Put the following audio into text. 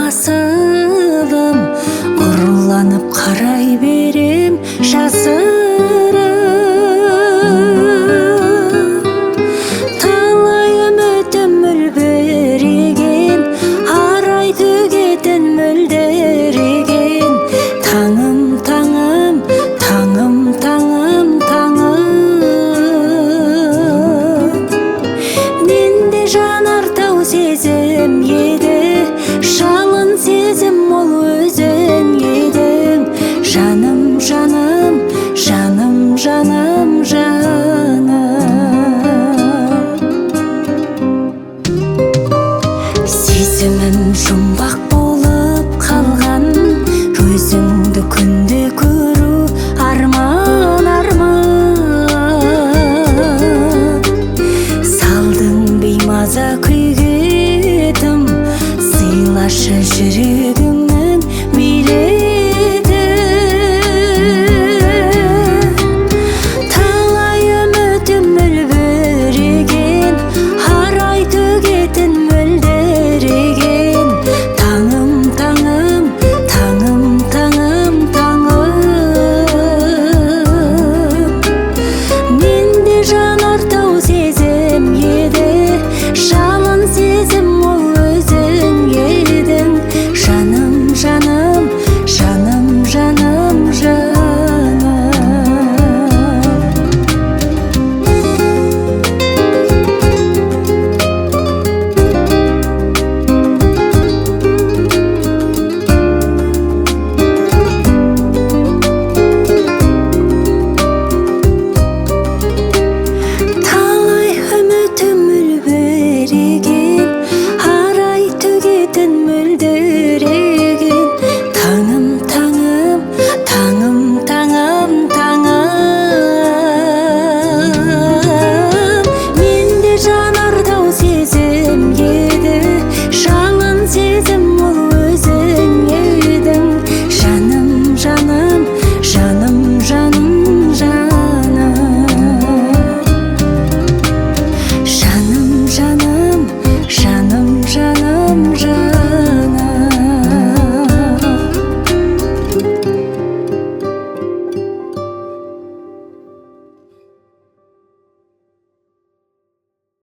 асылым, ұрланып қарай берем жасырып. Талай үмітім үлбіреген, арай төгетін мөлдіреген. Таңым, таңым, таңым, таңым, таңым. Менде жанартау сезім еді, жалын сезім ол өзің едің. Жаным, жаным, жаным, жаным, жаным. Сезімім жұмбақ болып қалған, өзіңді күнде көру арман, арман. Салдың беймаза күйге тым, сыйлашы жүрегім